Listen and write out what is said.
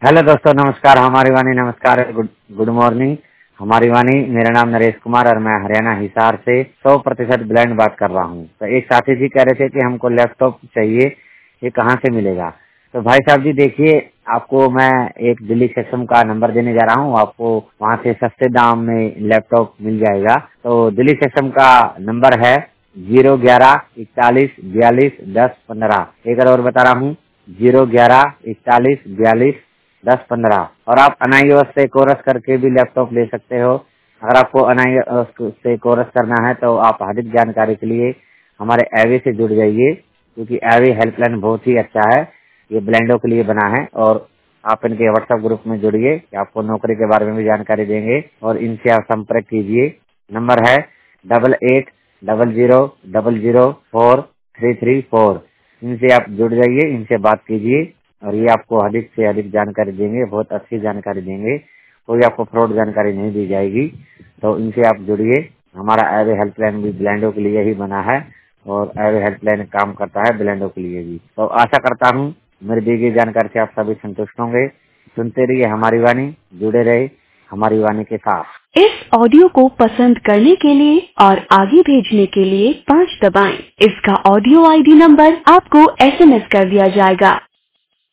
Hello दोस्तों, नमस्कार। हमारी वाणी नमस्कार, गुड मॉर्निंग। हमारी वाणी, मेरा नाम नरेश कुमार और मैं हरियाणा हिसार से 100% ब्लाइंड बात कर रहा हूँ। तो एक साथी जी कह रहे थे कि हमको लैपटॉप चाहिए, ये कहाँ से मिलेगा। तो भाई साहब जी देखिए, आपको मैं एक दिल्ली सक्षम का नंबर देने जा रहा हूँ। आपको वहाँ से सस्ते दाम में लैपटॉप मिल जाएगा। तो दिल्ली सक्षम का नंबर है 01141421015। एक बार और बता रहा हूँ, 01141421015। और आप NIOS से कोर्स करके भी लैपटॉप ले सकते हो। अगर आपको NIOS से कोर्स करना है तो आप अधिक जानकारी के लिए हमारे एवे से जुड़ जाइए, क्योंकि एवे हेल्पलाइन बहुत ही अच्छा है। ये ब्लाइंडों के लिए बना है और आप इनके व्हाट्सएप ग्रुप में जुड़िए कि आपको नौकरी के बारे में भी जानकारी देंगे और इनसे आप संपर्क कीजिए। नंबर है 8800004334। इनसे आप जुड़ जाइए, इनसे बात कीजिए और ये आपको अधिक से अधिक जानकारी देंगे, बहुत अच्छी जानकारी देंगे। कोई आपको फ्रॉड जानकारी नहीं दी जाएगी। तो इनसे आप जुड़िए। हमारा एवे हेल्पलाइन भी ब्लाइंडों के लिए ही बना है और एवे हेल्पलाइन काम करता है ब्लाइंडों के लिए भी। तो आशा करता हूँ मेरी दी गई जानकारी से आप सभी संतुष्ट होंगे। सुनते रहिए हमारी वाणी, जुड़े रहे हमारी वाणी के साथ। इस ऑडियो को पसंद करने के लिए और आगे भेजने के लिए 5 दबाएं। इसका ऑडियो ID नंबर आपको SMS कर दिया जाएगा।